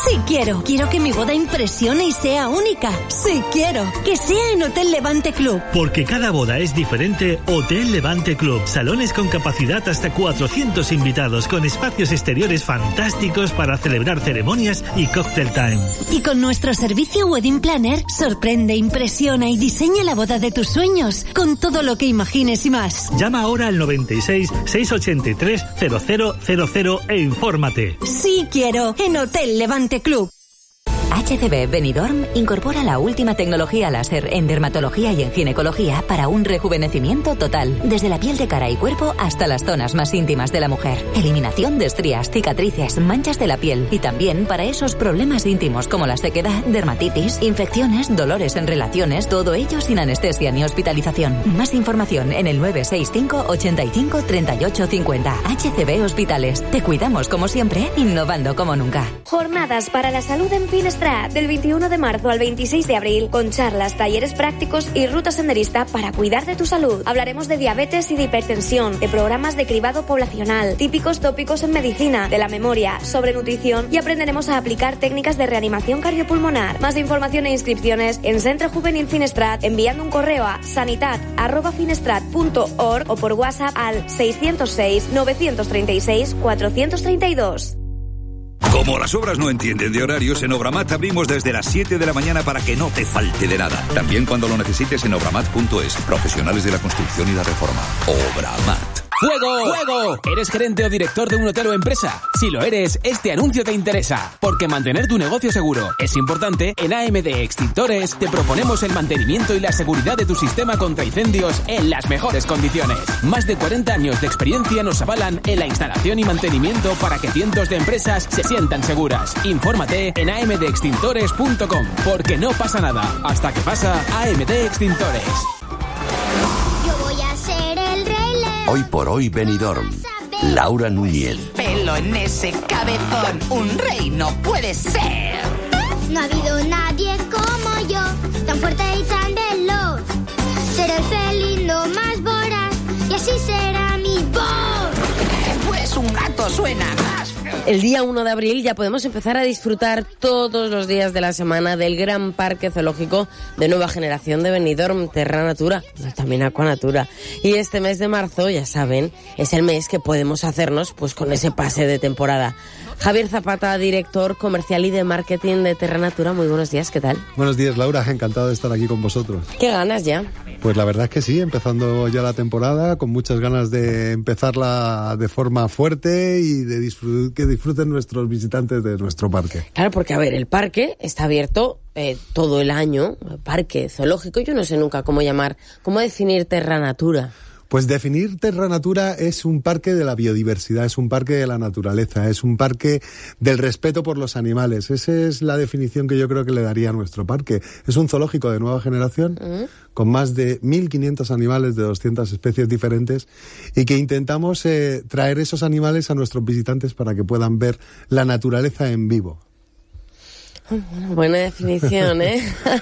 Sí quiero. Quiero que mi boda impresione y sea única. Sí quiero. Que sea en Hotel Levante Club. Porque cada boda es diferente, Hotel Levante Club. Salones con capacidad hasta 400 invitados, con espacios exteriores fantásticos para celebrar ceremonias y cocktail time. Y con nuestro servicio Wedding Planner, sorprende, impresiona y diseña la boda de tus sueños, con todo lo que imagines y más. Llama ahora al 96 683 0000 e infórmate. Sí quiero, en Hotel Levante Club. HCB Benidorm incorpora la última tecnología láser en dermatología y en ginecología para un rejuvenecimiento total, desde la piel de cara y cuerpo hasta las zonas más íntimas de la mujer. Eliminación de estrías, cicatrices, manchas de la piel y también para esos problemas íntimos como la sequedad, dermatitis, infecciones, dolores en relaciones, todo ello sin anestesia ni hospitalización. Más información en el 965 85 38 50. HCB Hospitales. Te cuidamos como siempre, innovando como nunca. Jornadas para la salud en Finestrat, del 21 de marzo al 26 de abril, con charlas, talleres prácticos y ruta senderista para cuidar de tu salud. Hablaremos de diabetes y de hipertensión, de programas de cribado poblacional, típicos tópicos en medicina, de la memoria, sobre nutrición y aprenderemos a aplicar técnicas de reanimación cardiopulmonar. Más información e inscripciones en Centre Juvenil Finestrat enviando un correo a sanitat@finestrat.org o por WhatsApp al 606 936 432. Como las obras no entienden de horarios, en Obramat abrimos desde las 7 de la mañana para que no te falte de nada. También cuando lo necesites en obramat.es. Profesionales de la construcción y la reforma. Obramat. ¡Fuego! ¡Fuego! ¿Eres gerente o director de un hotel o empresa? Si lo eres, este anuncio te interesa, porque mantener tu negocio seguro es importante. En AMD Extintores te proponemos el mantenimiento y la seguridad de tu sistema contra incendios en las mejores condiciones. Más de 40 años de experiencia nos avalan en la instalación y mantenimiento para que cientos de empresas se sientan seguras. Infórmate en amdextintores.com, porque no pasa nada hasta que pasa. AMD Extintores. Hoy por hoy Benidorm. Laura Núñez. Pelo en ese cabezón, un rey no puede ser. No ha habido nadie como yo, tan fuerte y tan veloz. Seré el felino más voraz y así será mi voz. Pues un gato suena más. El día 1 de abril ya podemos empezar a disfrutar todos los días de la semana del gran parque zoológico de nueva generación de Benidorm, Terra Natura, también Aquanatura. Y este mes de marzo, ya saben, es el mes que podemos hacernos pues con ese pase de temporada. Javier Zapata, director comercial y de marketing de Terra Natura, muy buenos días, ¿qué tal? Buenos días, Laura, encantado de estar aquí con vosotros. ¿Qué ganas ya? Pues la verdad es que sí, empezando ya la temporada, con muchas ganas de empezarla de forma fuerte y de que disfruten nuestros visitantes de nuestro parque. Claro, porque a ver, el parque está abierto todo el año, parque zoológico, yo no sé nunca cómo definir Terra Natura. Pues definir Terra Natura es un parque de la biodiversidad, es un parque de la naturaleza, es un parque del respeto por los animales. Esa es la definición que yo creo que le daría a nuestro parque. Es un zoológico de nueva generación, con más de 1.500 animales de 200 especies diferentes, y que intentamos traer esos animales a nuestros visitantes para que puedan ver la naturaleza en vivo. Buena definición, ¿eh?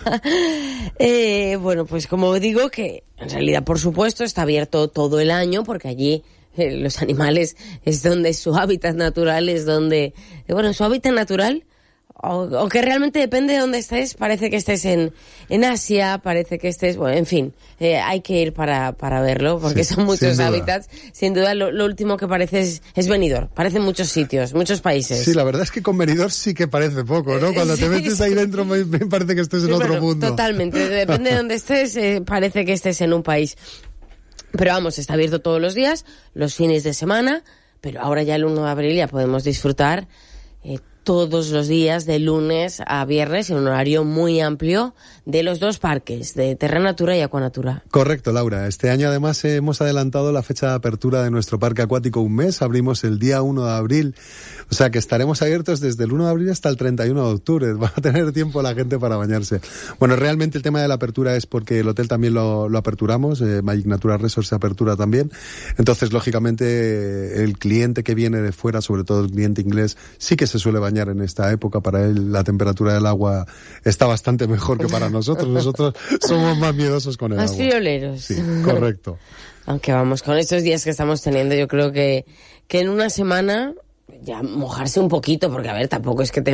Bueno, pues como digo, que en realidad, por supuesto, está abierto todo el año, porque allí los animales es donde su hábitat natural es donde... su hábitat natural... O que realmente depende de dónde estés, parece que estés en Asia, parece que estés, en fin, hay que ir para verlo, porque son muchos hábitats. Sin duda, lo último que parece es Benidorm, parecen muchos sitios, muchos países. Sí, la verdad es que con Benidorm sí que parece poco, ¿no? Cuando te metes ahí dentro me parece que estés en otro mundo. Totalmente, depende de dónde estés, parece que estés en un país. Pero vamos, está abierto todos los días, los fines de semana, pero ahora ya el 1 de abril ya podemos disfrutar todos los días, de lunes a viernes, en un horario muy amplio, de los dos parques, de Terra Natura y Aquanatura. Correcto, Laura. Este año además hemos adelantado la fecha de apertura de nuestro parque acuático un mes. Abrimos el día 1 de abril. O sea que estaremos abiertos desde el 1 de abril hasta el 31 de octubre. Va a tener tiempo la gente para bañarse. Bueno, realmente el tema de la apertura es porque el hotel también lo aperturamos. Magic Natura Resort se apertura también. Entonces, lógicamente, el cliente que viene de fuera, sobre todo el cliente inglés, sí que se suele bañar en esta época. Para él la temperatura del agua está bastante mejor que para nosotros. Nosotros somos más miedosos con el agua. Más frioleros. Sí, correcto. Aunque vamos, con estos días que estamos teniendo, yo creo que en una semana ya mojarse un poquito, porque a ver, tampoco es que te